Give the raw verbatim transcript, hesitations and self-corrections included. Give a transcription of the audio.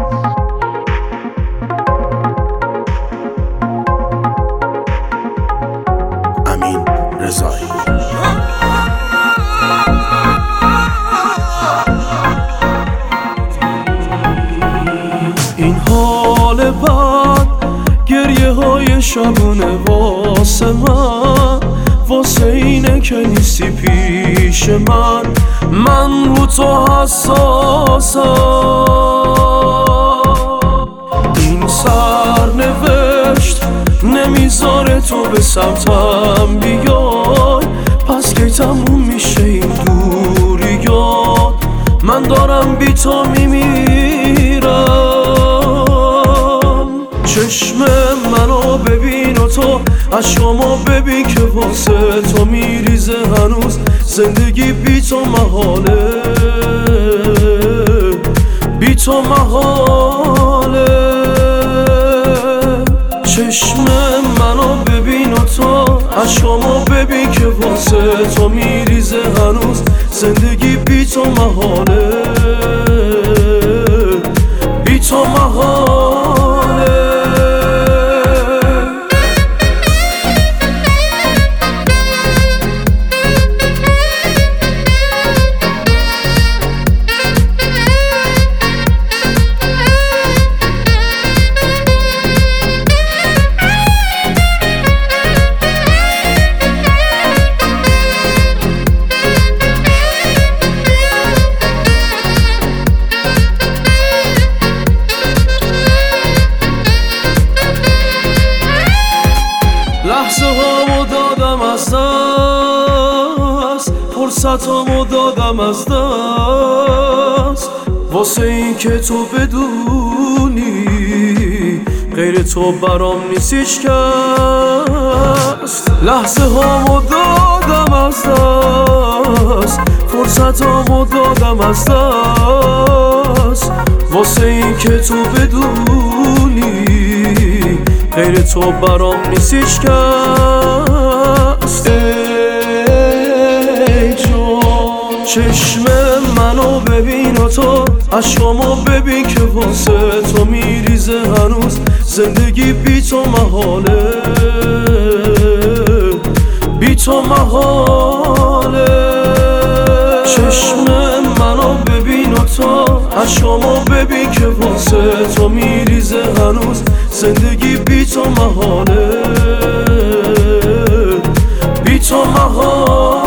امین رضایی. این حال بد گریه های شبونه واسه من، واسه اینه که نیستی پیش من. من رو تو حساسم، این سرنوشت نمیذاره تو به سمتم بیای. پس کی تموم میشه این دوریات؟ من دارم بی تو میمیرم. چشم منو ببین و تو اشکامو ببین که واسه تو میریزه هنوز. زندگی بی تو محاله، بی تو محاله. چشم منو ببین و تو اشکامو ببین که واسه تو میریزه هنوز. زندگی بی تو محاله، بی تو محاله. لحظه هامو دادم از دست، فرصتامو دادم از دست، واسه این که تو بدونی غیر تو برام نیست هیچ کس. لحظه هامو دادم از دست، فرصتامو دادم از دست، واسه این که تو بدونی غیر تو برام نیست هیچ کس. ای جون چشم منو ببین و تو اشکامو ببین که واسه تو میریزه هنوز. زندگی بی تو محاله، بی تو محاله. چشم منو ببین و تو اشکامو ببین که واسه تو میریزه هنوز. زندگی بی تو محاله، بی تو محاله.